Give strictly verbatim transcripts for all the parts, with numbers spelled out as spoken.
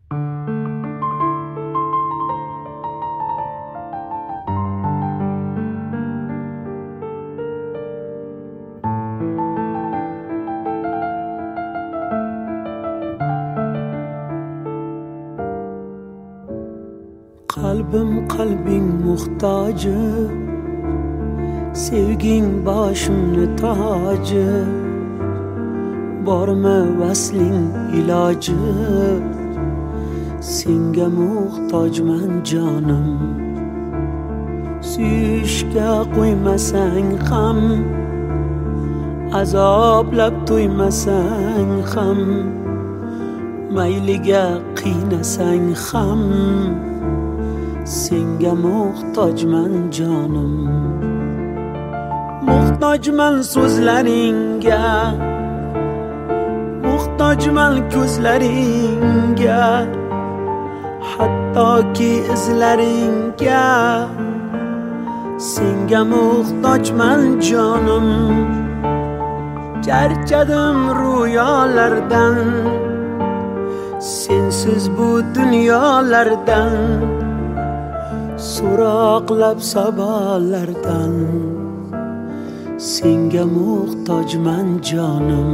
Kalbim kalbin muhtacı, sevgin başımın tacı. Barma vaslin ilacı, senga muhtacman canım. Suyishga qo'ymasang ham, azoblab to'ymasang ham, mayliga qiynasang ham, senga muhtojman jonim. Muhtojman so'zlaringga, muhtojman ko'zlaringga, hattoki izlaringga. Senga muhtojman jonim. Charchadim rüyalardan, sensiz bu dunyolardan, so'roqlab sabolardan. Senga muhtojman jonim.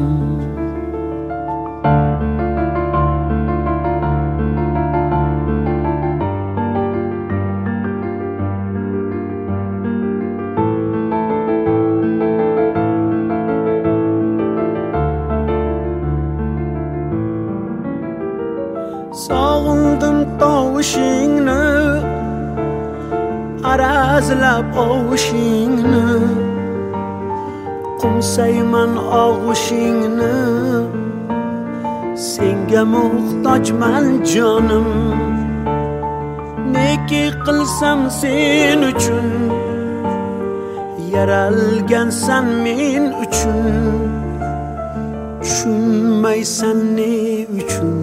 Sog'indim tovushingni, arazlab ovushingni, qumsayman og'ushingni. Senga muhtojman jonim. Neki qilsam sen uchun, yaralgansan men uchun. Tushunmaysan ne uchun,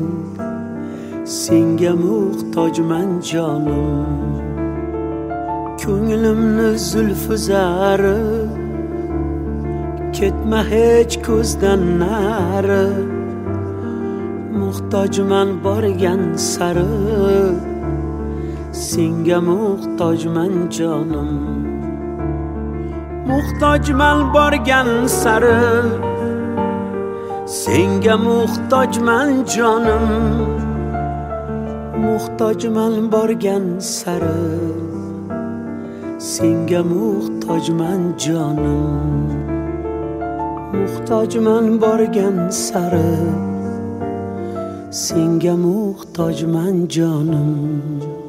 senga muhtojman jonim. Ko'nglimni zulfi zari, ketma hech ko'zdan nari. Muhtojman borgan sari, senga muhtojman jonim. Muhtojman borgan sari, senga muhtojman jonim. Muhtojman borgan sari, senga muhtojman jonim. Muhtojman borgan sari, senga muhtojman jonim.